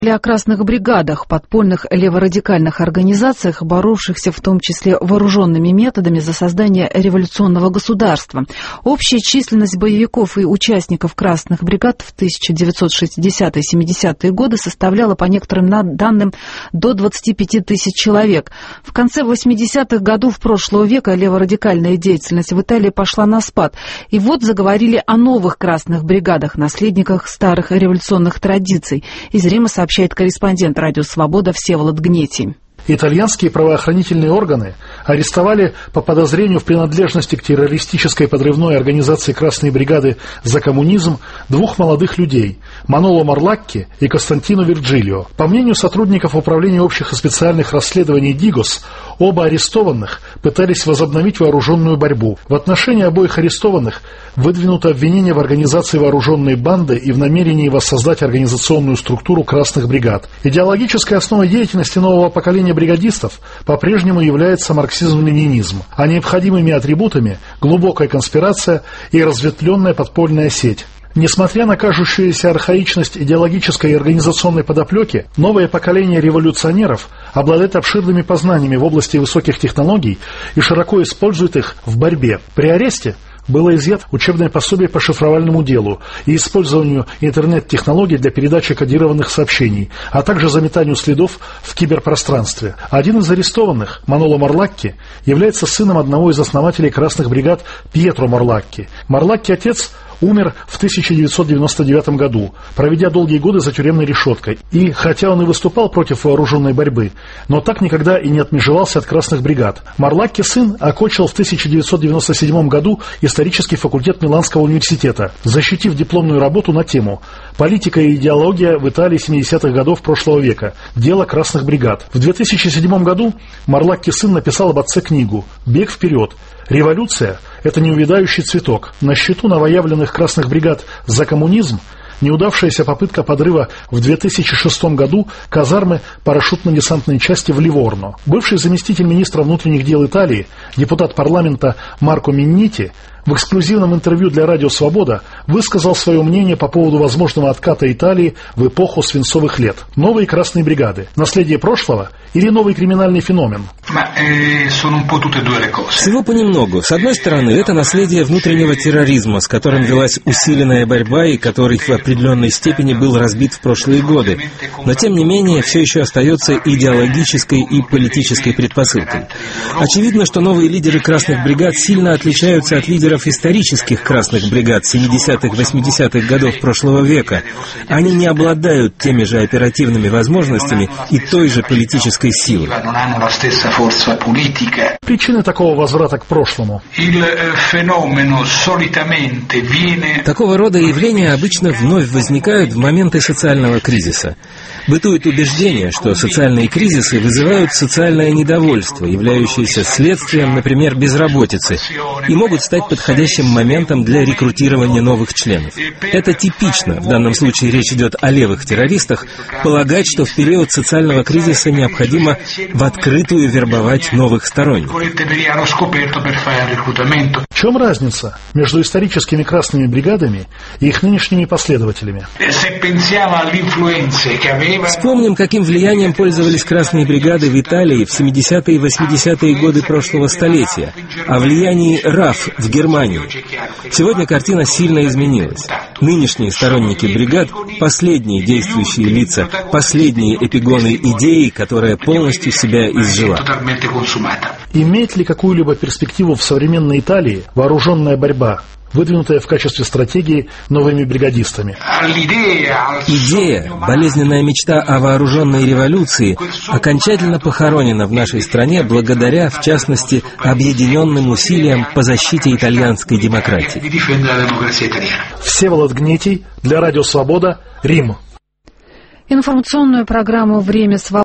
О красных бригадах, подпольных леворадикальных организациях, боровшихся в том числе вооруженными методами за создание революционного государства. Общая численность боевиков и участников красных бригад в 1960-70-е годы составляла, по некоторым данным, до 25 тысяч человек. В конце 80-х годов прошлого века леворадикальная деятельность в Италии пошла на спад. И вот заговорили о новых красных бригадах, наследниках старых революционных традиций. Из Рима сообщает корреспондент «Радио Свобода» Всеволод Гнетий. Итальянские правоохранительные органы арестовали по подозрению в принадлежности к террористической подрывной организации Красной бригады за коммунизм двух молодых людей – Маноло Морлакки и Константино Вирджилио. По мнению сотрудников Управления общих и специальных расследований ДИГОС, оба арестованных пытались возобновить вооруженную борьбу. В отношении обоих арестованных выдвинуто обвинение в организации вооруженной банды и в намерении воссоздать организационную структуру красных бригад. Идеологической основой деятельности нового поколения бригадистов по-прежнему является марксизм-ленинизм, а необходимыми атрибутами – глубокая конспирация и разветвленная подпольная сеть. Несмотря на кажущуюся архаичность идеологической и организационной подоплеки, новое поколение революционеров обладает обширными познаниями в области высоких технологий и широко использует их в борьбе. При аресте было изъято учебное пособие по шифровальному делу и использованию интернет-технологий для передачи кодированных сообщений, а также заметанию следов в киберпространстве. Один из арестованных, Маноло Морлакки, является сыном одного из основателей красных бригад Пьетро Морлакки. Морлакки отец умер в 1999 году, проведя долгие годы за тюремной решеткой. И хотя он и выступал против вооруженной борьбы, но так никогда и не отмежевался от красных бригад. Морлакки сын окончил в 1997 году исторический факультет Миланского университета, защитив дипломную работу на тему «Политика и идеология в Италии 70-х годов прошлого века. Дело красных бригад». В 2007 году Морлакки сын написал об отце книгу «Бег вперед. Революция – это неувядающий цветок». На счету новоявленных красных бригад за коммунизм неудавшаяся попытка подрыва в 2006 году казармы парашютно-десантной части в Ливорно. Бывший заместитель министра внутренних дел Италии, депутат парламента Марко Миннити, в эксклюзивном интервью для «Радио Свобода» высказал свое мнение по поводу возможного отката Италии в эпоху свинцовых лет. Новые красные бригады – наследие прошлого или новый криминальный феномен? Всего понемногу. С одной стороны, это наследие внутреннего терроризма, с которым велась усиленная борьба и который в определенной степени был разбит в прошлые годы. Но, тем не менее, все еще остается идеологической и политической предпосылкой. Очевидно, что новые лидеры красных бригад сильно отличаются от лидеров исторических красных бригад 70-х, 80-х годов прошлого века. Они не обладают теми же оперативными возможностями и той же политической силой. Причины такого возврата к прошлому? Такого рода явления обычно вновь возникают в моменты социального кризиса. Бытует убеждение, что социальные кризисы вызывают социальное недовольство, являющееся следствием, например, безработицы, и могут стать подходящим моментом для рекрутирования новых членов. Это типично, в данном случае речь идет о левых террористах, полагать, что в период социального кризиса необходимо в открытую вербовать новых сторонников. В чем разница между историческими красными бригадами и их нынешними последователями? Вспомним, каким влиянием пользовались красные бригады в Италии в 70-е и 80-е годы прошлого столетия, о влиянии РАФ в Германии. Сегодня картина сильно изменилась. Нынешние сторонники бригад – последние действующие лица, последние эпигоны идеи, которая полностью себя изжила. Имеет ли какую-либо перспективу в современной Италии вооруженная борьба, выдвинутая в качестве стратегии новыми бригадистами? Идея, болезненная мечта о вооруженной революции окончательно похоронена в нашей стране благодаря, в частности, объединенным усилиям по защите итальянской демократии. Всеволод Гнетий для «Радио Свобода», Рим. Информационную программу «Время свободы»